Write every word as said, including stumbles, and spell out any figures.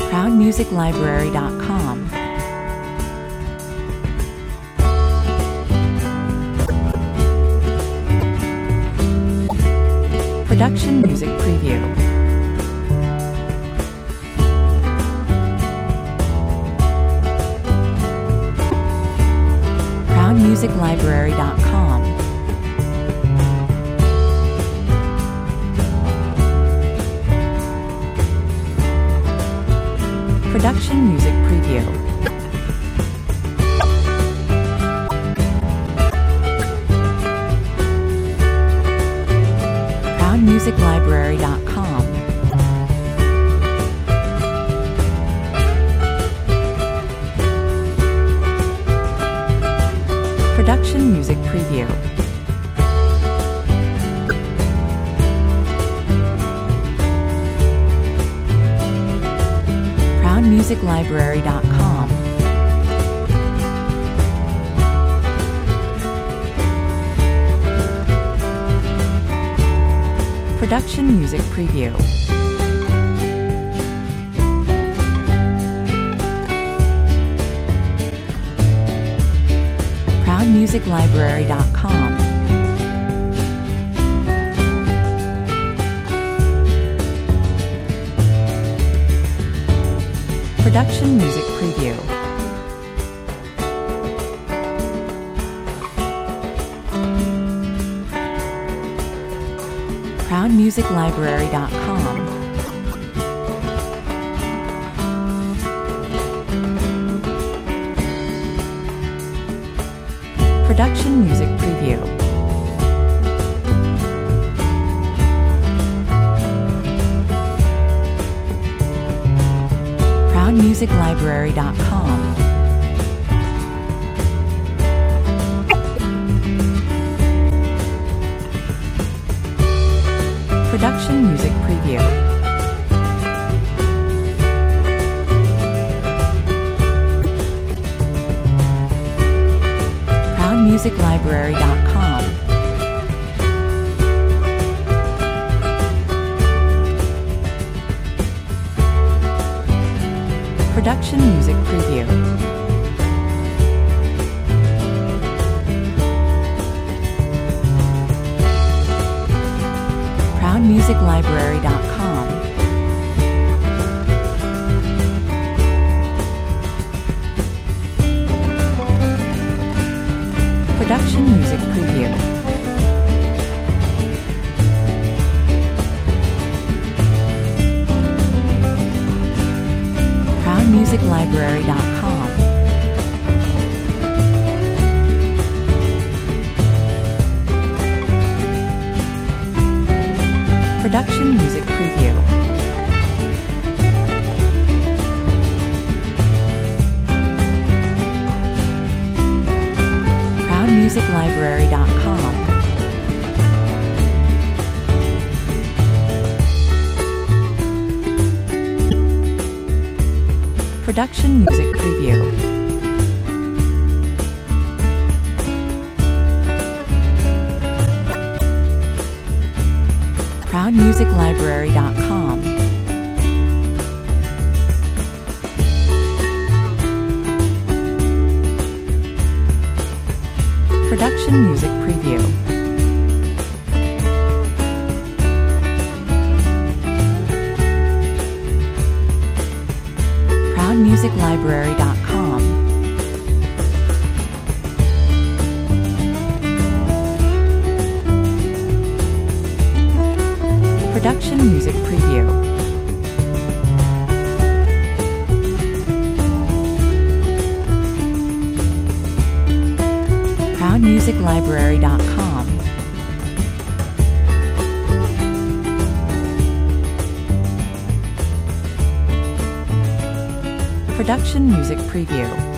proud music library dot com. Production Music Preview. proud music library dot com. Production Music Preview. proud music library dot com. Production Music Preview. proud music library dot com. Production Music Preview. proud music library dot com. Production Music Preview. proud music library dot com. Production Music Preview. proud music library dot com. Production Music Preview. proud music library dot com. Production Music Preview. proud music library dot com. Production Music Preview. proud music library dot com. Production Music Preview. proud music library dot com. Production Music Preview. proud music library dot com. Production Music Preview. proud music library dot com. Production Music Preview. proud music library dot com. Production Music Preview.